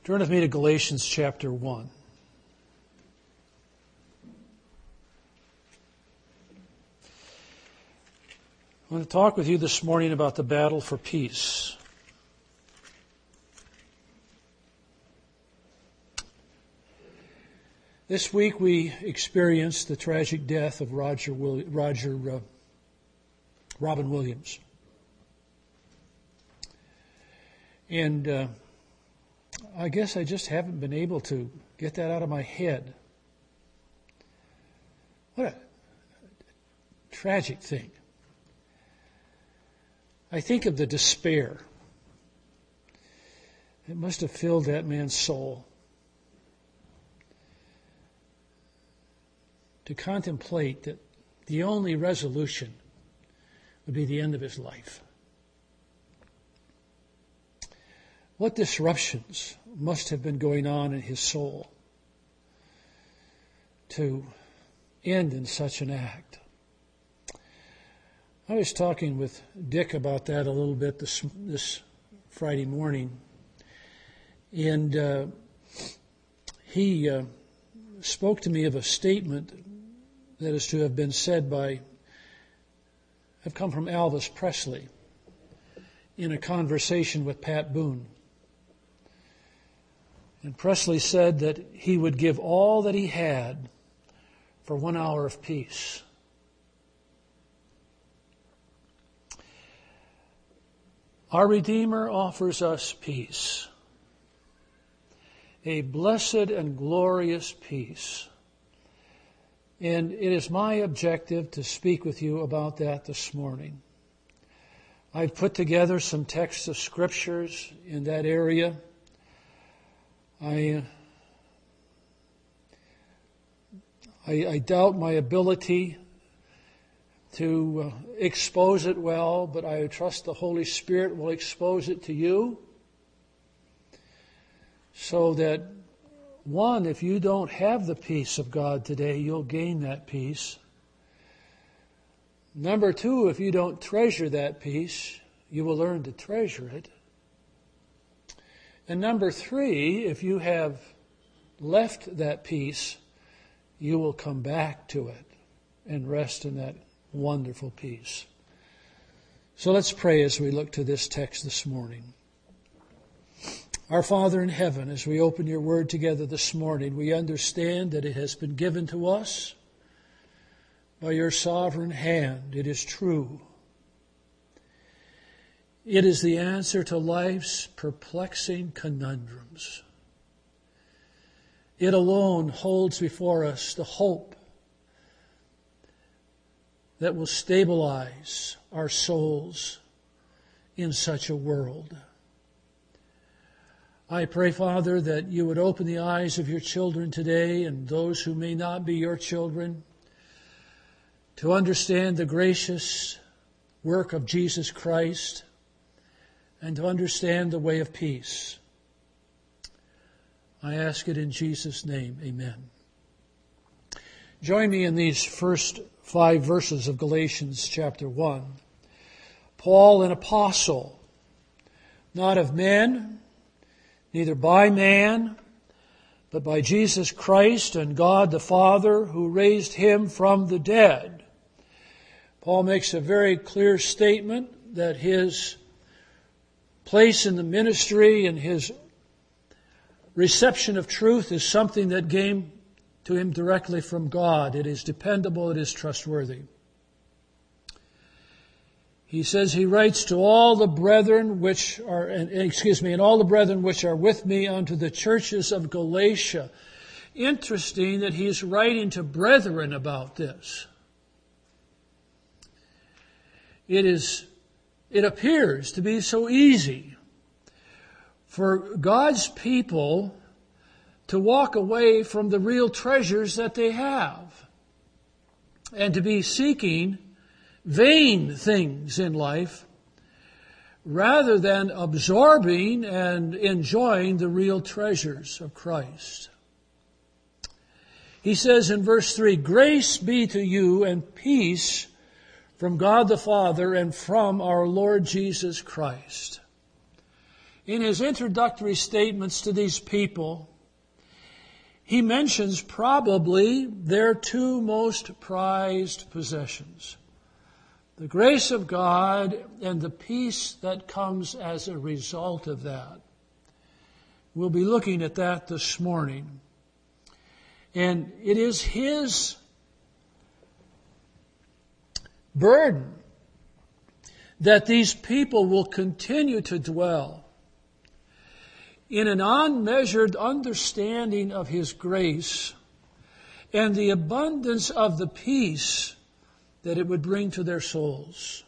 Turn with me to Galatians chapter 1. I want to talk with you this morning about the battle for peace. This week we experienced the tragic death of Robin Williams. And I guess I just haven't been able to get that out of my head. What a tragic thing. I think of the despair. It must have filled that man's soul. To contemplate that the only resolution would be the end of his life. What disruptions must have been going on in his soul to end in such an act. I was talking with Dick about that a little bit this Friday morning, and he spoke to me of a statement that is to have been said have come from Elvis Presley in a conversation with Pat Boone. And Presley said that he would give all that he had for 1 hour of peace. Our Redeemer offers us peace, a blessed and glorious peace. And it is my objective to speak with you about that this morning. I've put together some texts of scriptures in that area. I doubt my ability to expose it well, but I trust the Holy Spirit will expose it to you so that, one, if you don't have the peace of God today, you'll gain that peace. Number two, if you don't treasure that peace, you will learn to treasure it. And number three, if you have left that peace, you will come back to it and rest in that wonderful peace. So let's pray as we look to this text this morning. Our Father in heaven, as we open your word together this morning, we understand that it has been given to us by your sovereign hand. It is true. It is the answer to life's perplexing conundrums. It alone holds before us the hope that will stabilize our souls in such a world. I pray, Father, that you would open the eyes of your children today and those who may not be your children to understand the gracious work of Jesus Christ and to understand the way of peace. I ask it in Jesus' name. Amen. Join me in these first 5 verses of Galatians chapter 1. Paul, an apostle, not of men, neither by man, but by Jesus Christ and God the Father, who raised him from the dead. Paul makes a very clear statement that his place in the ministry and his reception of truth is something that came to him directly from God. It is dependable, it is trustworthy. He says he writes to all the brethren which are, and all the brethren which are with me unto the churches of Galatia. Interesting that he's writing to brethren about this. It appears to be so easy for God's people to walk away from the real treasures that they have and to be seeking vain things in life rather than absorbing and enjoying the real treasures of Christ. He says in verse 3, "Grace be to you and peace from God the Father and from our Lord Jesus Christ." in his introductory statements to these people, he mentions probably their two most prized possessions: the grace of God and the peace that comes as a result of that. We'll be looking at that this morning. And it is his burden that these people will continue to dwell in an unmeasured understanding of his grace and the abundance of the peace that it would bring to their souls.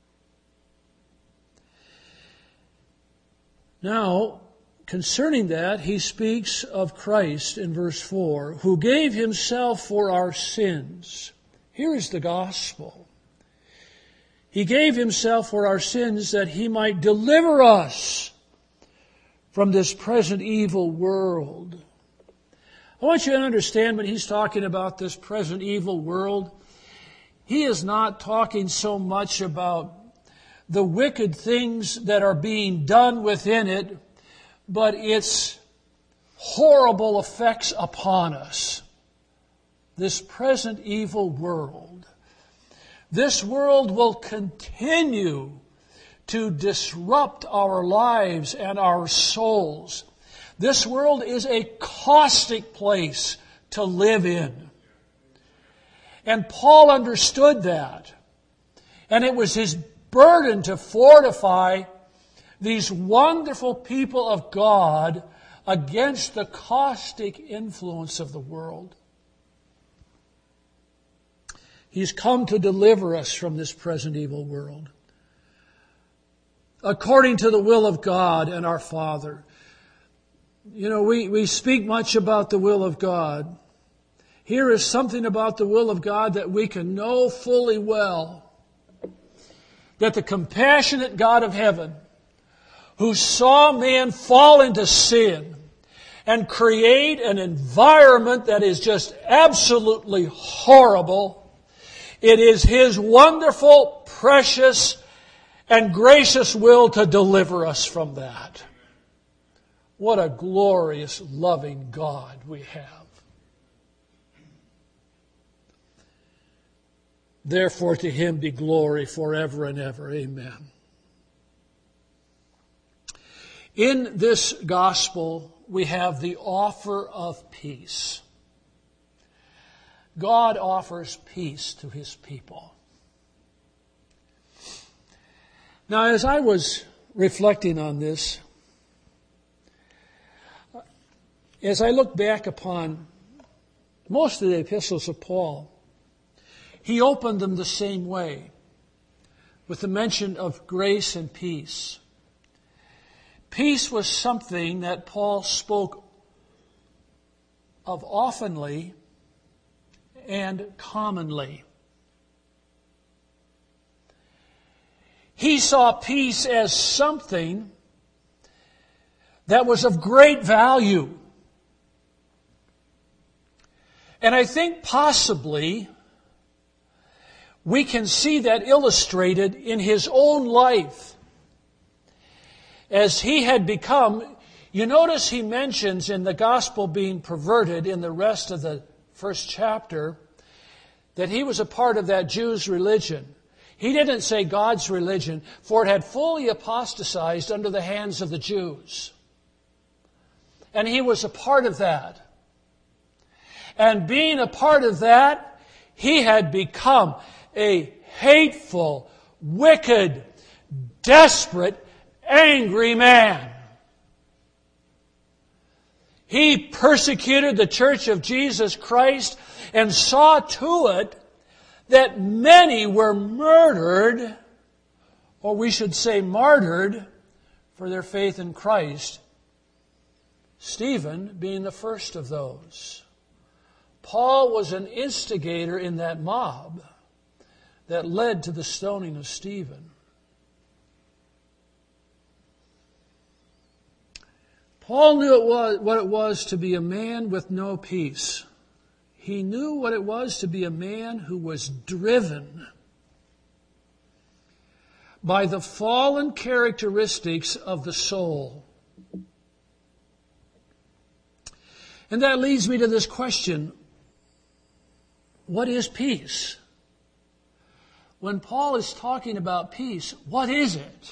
Now, concerning that, he speaks of Christ in verse 4, who gave himself for our sins. Here is the gospel. He gave himself for our sins that he might deliver us from this present evil world. I want you to understand when he's talking about this present evil world, he is not talking so much about the wicked things that are being done within it, but its horrible effects upon us. This present evil world. This world will continue to disrupt our lives and our souls. This world is a caustic place to live in. And Paul understood that. And it was his burden to fortify these wonderful people of God against the caustic influence of the world. He's come to deliver us from this present evil world, according to the will of God and our Father. You know, we speak much about the will of God. Here is something about the will of God that we can know fully well. That the compassionate God of heaven, who saw man fall into sin and create an environment that is just absolutely horrible, it is his wonderful, precious, and gracious will to deliver us from that. What a glorious, loving God we have. Therefore, to him be glory forever and ever. Amen. In this gospel, we have the offer of peace. God offers peace to his people. Now, as I was reflecting on this, as I look back upon most of the epistles of Paul, he opened them the same way, with the mention of grace and peace. Peace was something that Paul spoke of oftenly and commonly. He saw peace as something that was of great value. And I think possibly we can see that illustrated in his own life. As he had become, you notice he mentions in the gospel being perverted in the rest of the first chapter that he was a part of that Jews' religion. He didn't say God's religion, for it had fully apostatized under the hands of the Jews. And he was a part of that. And being a part of that, he had become a hateful, wicked, desperate, angry man. He persecuted the church of Jesus Christ and saw to it that many were murdered, or we should say martyred, for their faith in Christ. Stephen being the first of those. Paul was an instigator in that mob that led to the stoning of Stephen. Paul knew what it was to be a man with no peace. He knew what it was to be a man who was driven by the fallen characteristics of the soul. And that leads me to this question. What is peace? When Paul is talking about peace, what is it?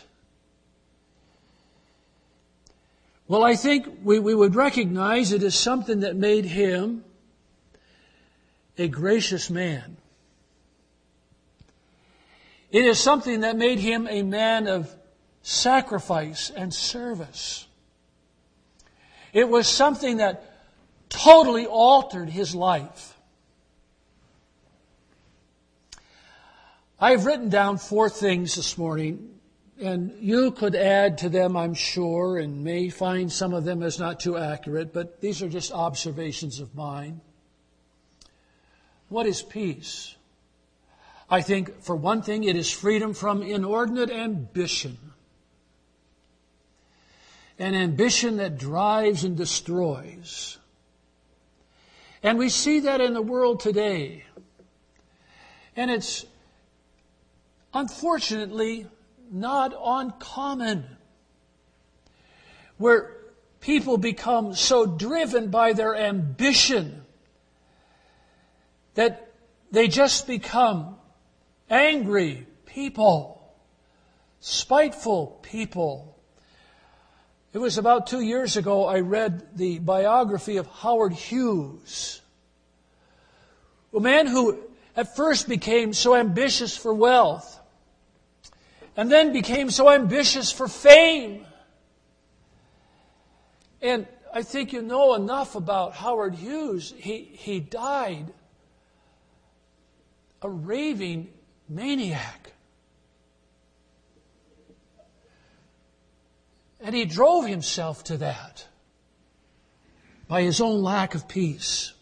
Well, I think we would recognize it as something that made him a gracious man. It is something that made him a man of sacrifice and service. It was something that totally altered his life. I've written down 4 things this morning, and you could add to them, I'm sure, and may find some of them as not too accurate, but these are just observations of mine. What is peace? I think, for one thing, it is freedom from inordinate ambition. An ambition that drives and destroys. And we see that in the world today. And it's unfortunately not uncommon, where people become so driven by their ambition that they just become angry people, spiteful people. It was about 2 years ago I read the biography of Howard Hughes, a man who at first became so ambitious for wealth and then became so ambitious for fame. And I think you know enough about Howard Hughes. He died a raving maniac. And he drove himself to that by his own lack of peace.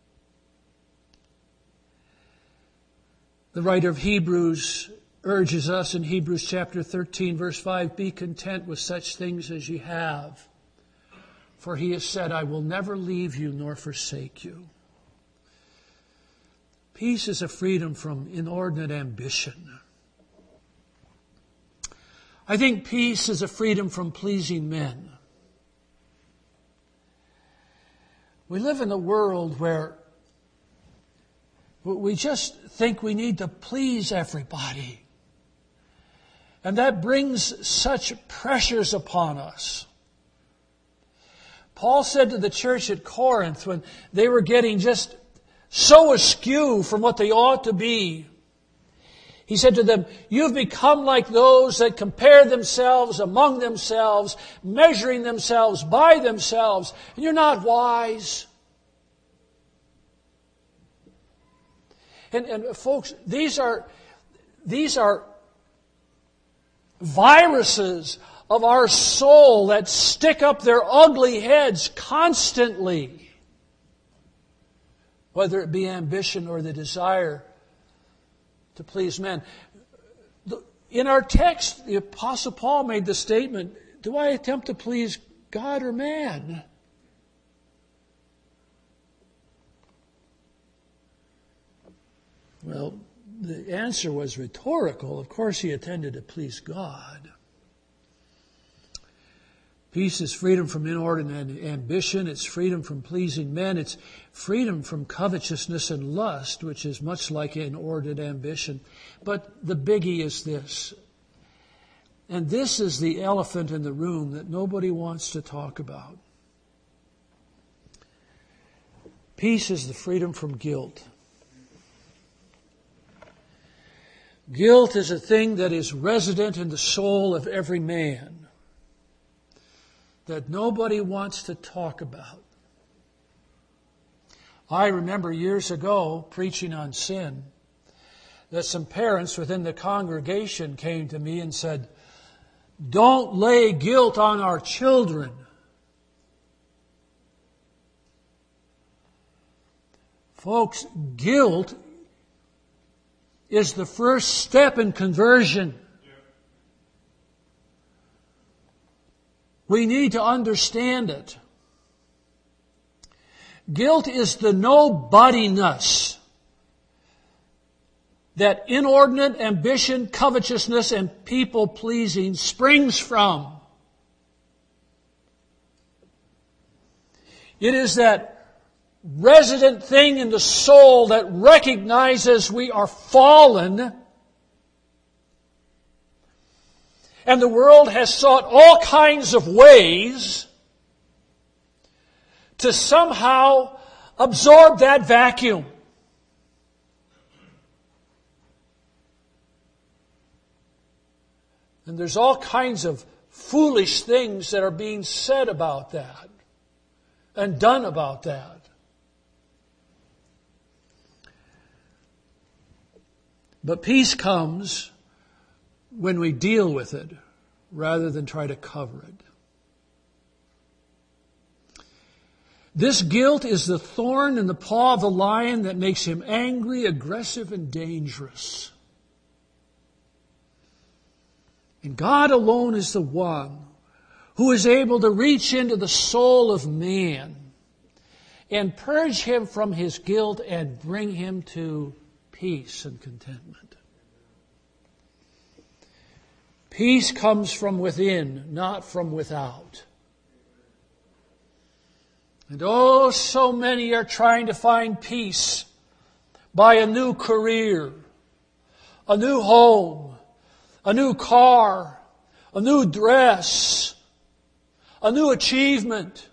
The writer of Hebrews urges us in Hebrews chapter 13, verse 5, be content with such things as ye have. For he has said, I will never leave you nor forsake you. Peace is a freedom from inordinate ambition. I think peace is a freedom from pleasing men. We live in a world where we just think we need to please everybody. And that brings such pressures upon us. Paul said to the church at Corinth when they were getting just so askew from what they ought to be, he said to them, you've become like those that compare themselves among themselves, measuring themselves by themselves, and you're not wise. And folks, these are viruses of our soul that stick up their ugly heads constantly. Whether it be ambition or the desire to please men. In our text, the Apostle Paul made the statement, do I attempt to please God or man? Well, the answer was rhetorical. Of course he intended to please God. Peace is freedom from inordinate ambition. It's freedom from pleasing men. It's freedom from covetousness and lust, which is much like inordinate ambition. But the biggie is this. And this is the elephant in the room that nobody wants to talk about. Peace is the freedom from guilt. Guilt is a thing that is resident in the soul of every man, that nobody wants to talk about. I remember years ago preaching on sin that some parents within the congregation came to me and said, don't lay guilt on our children. Folks, guilt is the first step in conversion. We need to understand it. Guilt is the nobodiness that inordinate ambition, covetousness, and people-pleasing springs from. It is that resident thing in the soul that recognizes we are fallen. And the world has sought all kinds of ways to somehow absorb that vacuum. And there's all kinds of foolish things that are being said about that and done about that. But peace comes when we deal with it rather than try to cover it. This guilt is the thorn in the paw of the lion that makes him angry, aggressive, and dangerous. And God alone is the one who is able to reach into the soul of man and purge him from his guilt and bring him to peace and contentment. Peace comes from within, not from without. And oh, so many are trying to find peace by a new career, a new home, a new car, a new dress, a new achievement.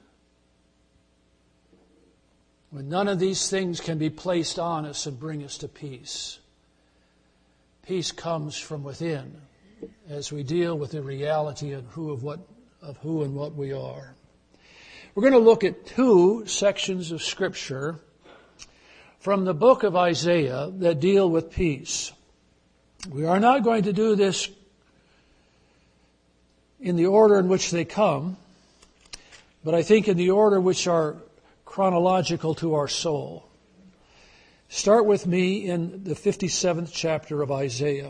When none of these things can be placed on us and bring us to peace. Peace comes from within as we deal with the reality of who and what we are. We're going to look at two sections of Scripture from the book of Isaiah that deal with peace. We are not going to do this in the order in which they come, but I think in the order which are chronological to our soul. Start with me in the 57th chapter of Isaiah.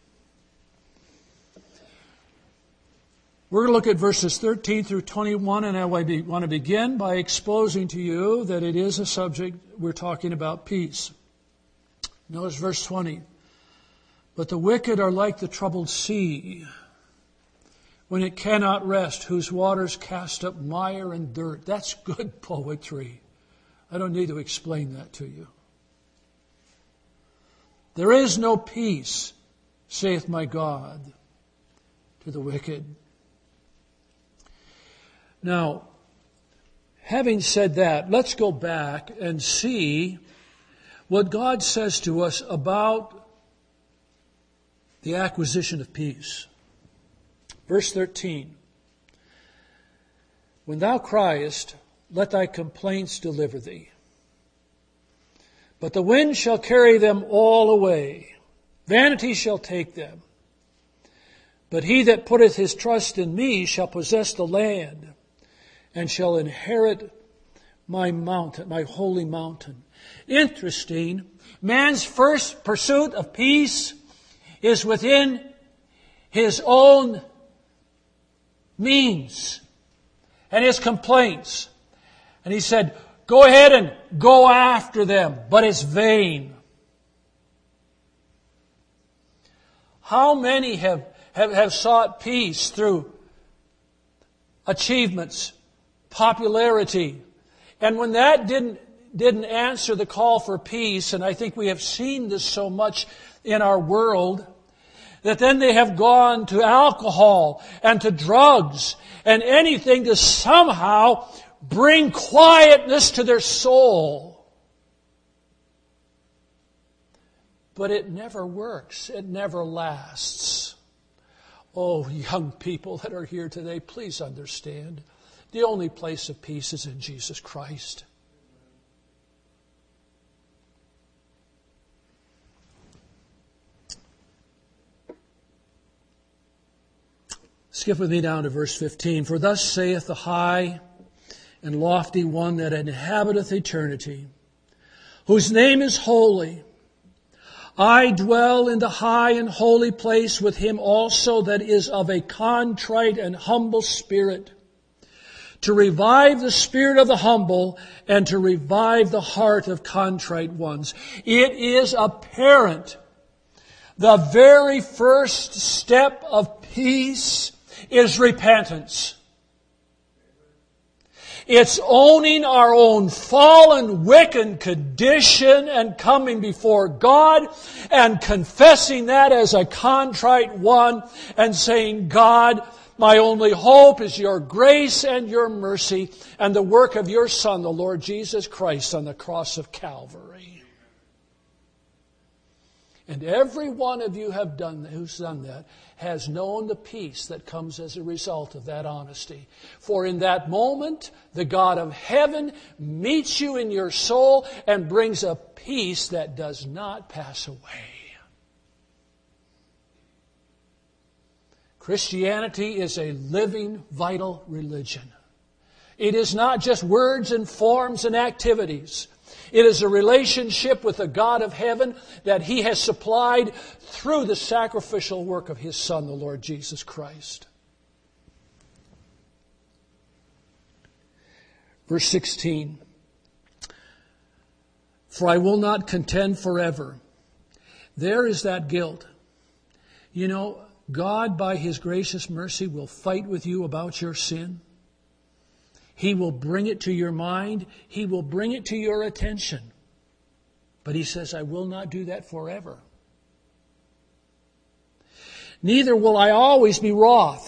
We're going to look at verses 13 through 21, and I want to begin by exposing to you that it is a subject we're talking about peace. Notice verse 20. But the wicked are like the troubled sea, when it cannot rest, whose waters cast up mire and dirt. That's good poetry. I don't need to explain that to you. There is no peace, saith my God, to the wicked. Now, having said that, let's go back and see what God says to us about the acquisition of peace. Verse 13. When thou criest, let thy complaints deliver thee. But the wind shall carry them all away. Vanity shall take them. But he that putteth his trust in me shall possess the land, and shall inherit my mountain, my holy mountain. Interesting. Man's first pursuit of peace is within his own means and his complaints. And he said, go ahead and go after them, but it's vain. How many have sought peace through achievements, popularity, and when that didn't answer the call for peace, and I think we have seen this so much in our world, that then they have gone to alcohol and to drugs and anything to somehow bring quietness to their soul. But it never works. It never lasts. Oh, young people that are here today, please understand. The only place of peace is in Jesus Christ. Skip with me down to verse 15. For thus saith the high and lofty one that inhabiteth eternity, whose name is holy. I dwell in the high and holy place with him also that is of a contrite and humble spirit, to revive the spirit of the humble and to revive the heart of contrite ones. It is apparent the very first step of peace is repentance. It's owning our own fallen, wicked condition and coming before God and confessing that as a contrite one and saying, God, my only hope is your grace and your mercy and the work of your Son, the Lord Jesus Christ, on the cross of Calvary. And every one of you who's done that has known the peace that comes as a result of that honesty. For in that moment, the God of heaven meets you in your soul and brings a peace that does not pass away. Christianity is a living, vital religion. It is not just words and forms and activities. It is a relationship with the God of heaven that He has supplied through the sacrificial work of His Son, the Lord Jesus Christ. Verse 16. For I will not contend forever. There is that guilt. You know, God, by His gracious mercy, will fight with you about your sin. He will bring it to your mind. He will bring it to your attention. But He says, I will not do that forever. Neither will I always be wroth.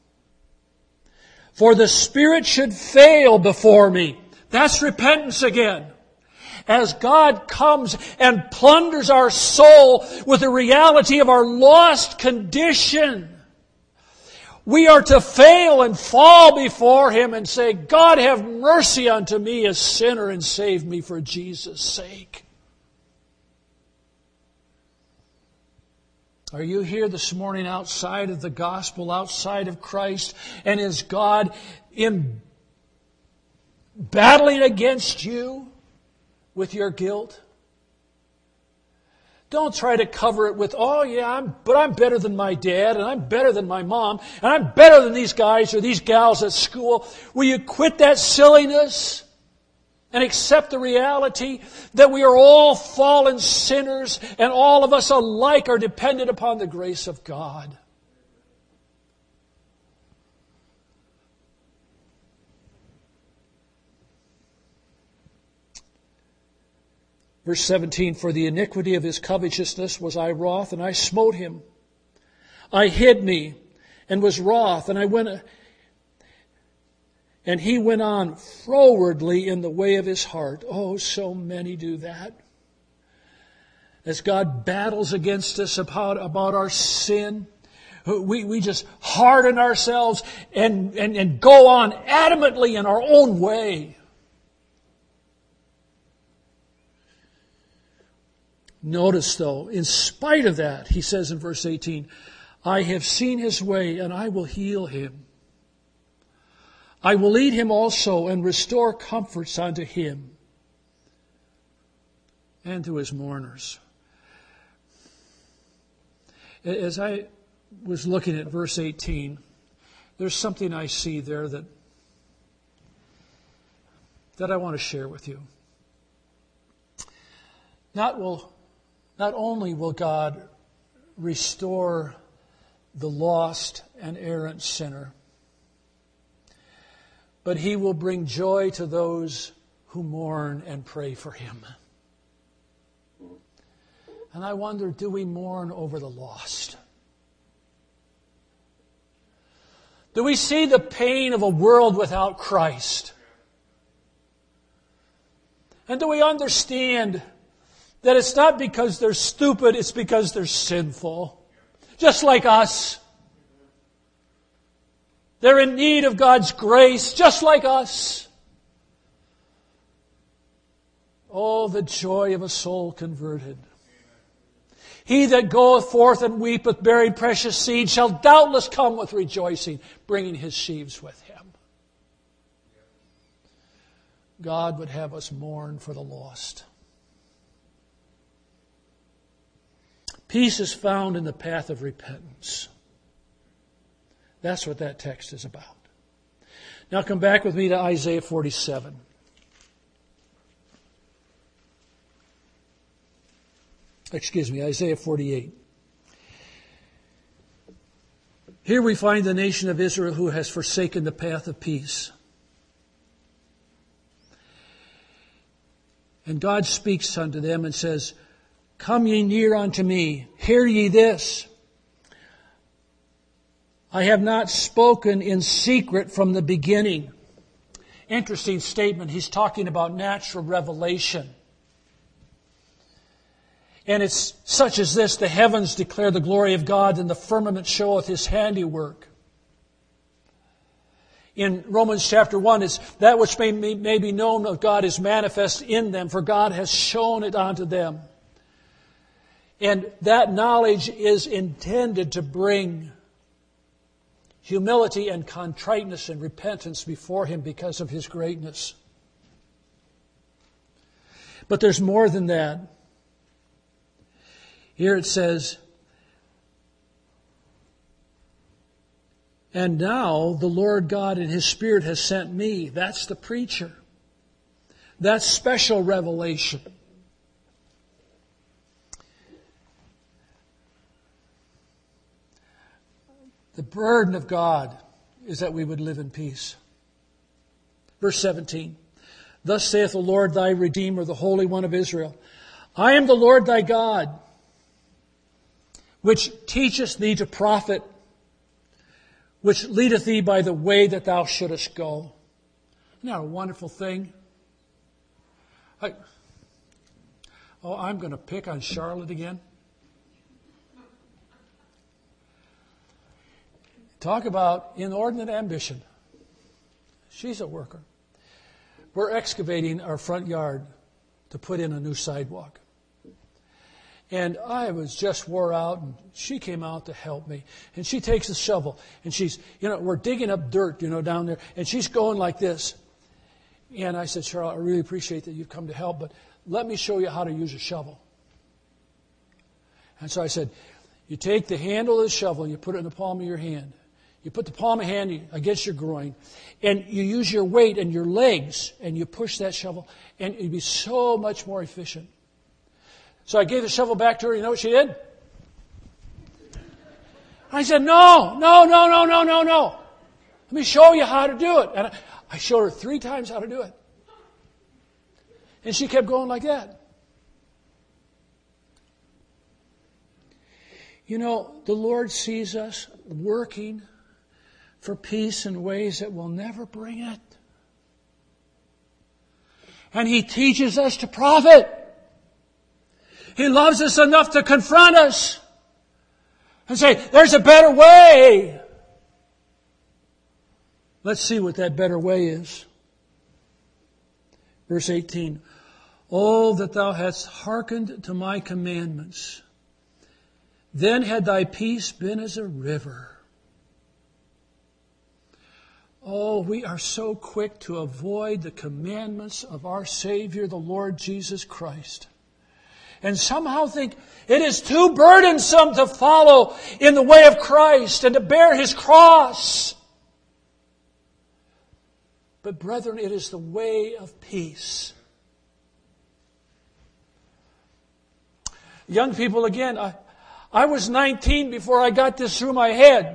For the Spirit should fail before me. That's repentance again. As God comes and plunders our soul with the reality of our lost condition, we are to fail and fall before Him and say, God, have mercy unto me, a sinner, and save me for Jesus' sake. Are you here this morning outside of the gospel, outside of Christ, and is God in battling against you with your guilt? Don't try to cover it with, oh yeah, but I'm better than my dad, and I'm better than my mom, and I'm better than these guys or these gals at school. Will you quit that silliness and accept the reality that we are all fallen sinners and all of us alike are dependent upon the grace of God? Verse 17, for the iniquity of his covetousness was I wroth, and I smote him. I hid me, and was wroth, and he went on frowardly in the way of his heart. Oh, so many do that. As God battles against us about our sin, we just harden ourselves and go on adamantly in our own way. Notice, though, in spite of that, he says in verse 18, I have seen his way, and I will heal him. I will lead him also, and restore comforts unto him and to his mourners. As I was looking at verse 18, there's something I see there that I want to share with you. Not only will God restore the lost and errant sinner, but He will bring joy to those who mourn and pray for him. And I wonder, do we mourn over the lost? Do we see the pain of a world without Christ? And do we understand that it's not because they're stupid, it's because they're sinful. Just like us. They're in need of God's grace, just like us. Oh, the joy of a soul converted. He that goeth forth and weepeth, bearing precious seed, shall doubtless come with rejoicing, bringing his sheaves with him. God would have us mourn for the lost. Peace is found in the path of repentance. That's what that text is about. Now come back with me to Isaiah 47. Isaiah 48. Here we find the nation of Israel who has forsaken the path of peace. And God speaks unto them and says, "Come ye near unto me, hear ye this. I have not spoken in secret from the beginning." Interesting statement. He's talking about natural revelation. And it's such as this: the heavens declare the glory of God, and the firmament showeth His handiwork. In Romans chapter 1, it's that which may be known of God is manifest in them, for God has shown it unto them. And that knowledge is intended to bring humility and contriteness and repentance before Him because of His greatness. But there's more than that. Here it says, "And now the Lord God in His Spirit has sent me." That's the preacher. That's special revelation. The burden of God is that we would live in peace. Verse 17. "Thus saith the Lord thy Redeemer, the Holy One of Israel, I am the Lord thy God, which teacheth thee to profit, which leadeth thee by the way that thou shouldest go." Isn't that a wonderful thing? I'm going to pick on Charlotte again. Talk about inordinate ambition. She's a worker. We're excavating our front yard to put in a new sidewalk. And I was just wore out, and she came out to help me. And she takes a shovel, and we're digging up dirt, down there, and she's going like this. And I said, "Charlotte, I really appreciate that you've come to help, but let me show you how to use a shovel." And so I said, "You take the handle of the shovel, and you put it in the palm of your hand. You put the palm of your hand against your groin, and you use your weight and your legs, and you push that shovel, and it'd be so much more efficient." So I gave the shovel back to her. You know what she did? I said, No. Let me show you how to do it. And I showed her 3 times how to do it. And she kept going like that. The Lord sees us working for peace in ways that will never bring it. And He teaches us to profit. He loves us enough to confront us and say, "There's a better way." Let's see what that better way is. Verse 18. "Oh, that thou hadst hearkened to my commandments, then had thy peace been as a river." Oh, we are so quick to avoid the commandments of our Savior, the Lord Jesus Christ, and somehow think it is too burdensome to follow in the way of Christ and to bear His cross. But brethren, it is the way of peace. Young people, again, I was 19 before I got this through my head.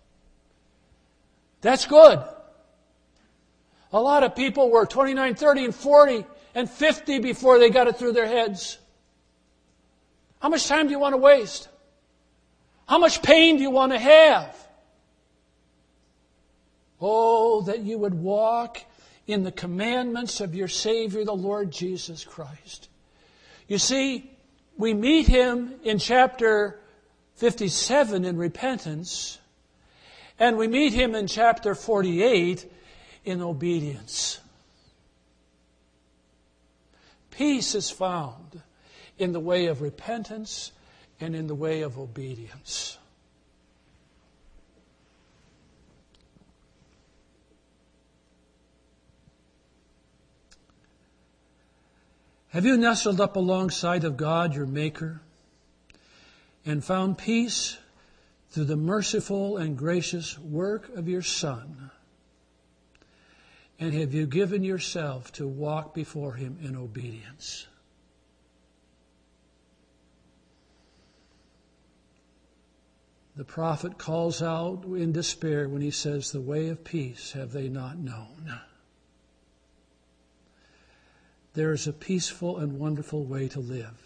That's good. A lot of people were 29, 30, and 40, and 50 before they got it through their heads. How much time do you want to waste? How much pain do you want to have? Oh, that you would walk in the commandments of your Savior, the Lord Jesus Christ. You see, we meet Him in chapter 57 in repentance, and we meet Him in chapter 48 in obedience. Peace is found in the way of repentance and in the way of obedience. Have you nestled up alongside of God, your Maker, and found peace through the merciful and gracious work of your Son? And have you given yourself to walk before Him in obedience? The prophet calls out in despair when he says, "The way of peace have they not known." there is a peaceful and wonderful way to live.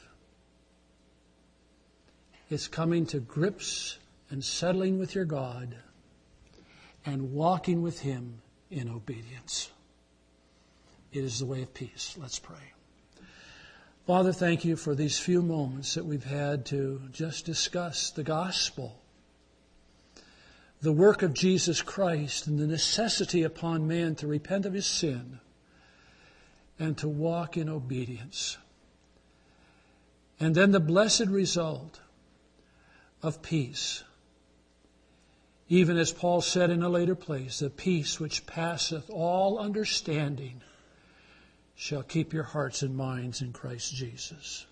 It's coming to grips and settling with your God and walking with Him in obedience. It is the way of peace. Let's pray. Father, thank you for these few moments that we've had to just discuss the gospel, the work of Jesus Christ, and the necessity upon man to repent of his sin and to walk in obedience. And then the blessed result of peace. Even as Paul said in a later place, the peace which passeth all understanding shall keep your hearts and minds in Christ Jesus.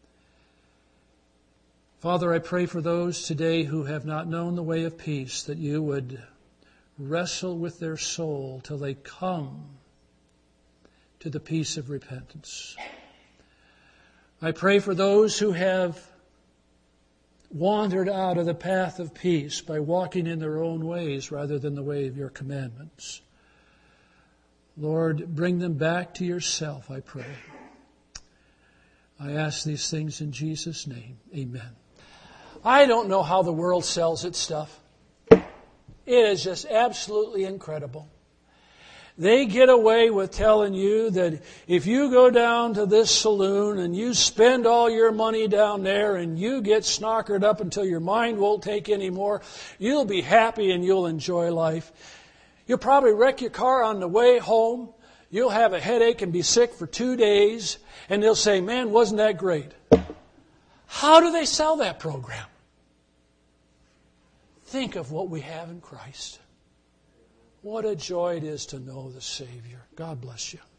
Father, I pray for those today who have not known the way of peace, that you would wrestle with their soul till they come to the peace of repentance. I pray for those who have wandered out of the path of peace by walking in their own ways rather than the way of your commandments. Lord, bring them back to yourself, I pray. I ask these things in Jesus' name. Amen. I don't know how the world sells its stuff. It is just absolutely incredible. They get away with telling you that if you go down to this saloon and you spend all your money down there and you get snockered up until your mind won't take any more, you'll be happy and you'll enjoy life. You'll probably wreck your car on the way home. You'll have a headache and be sick for 2 days. And they'll say, man, wasn't that great? How do they sell that program? Think of what we have in Christ. What a joy it is to know the Savior. God bless you.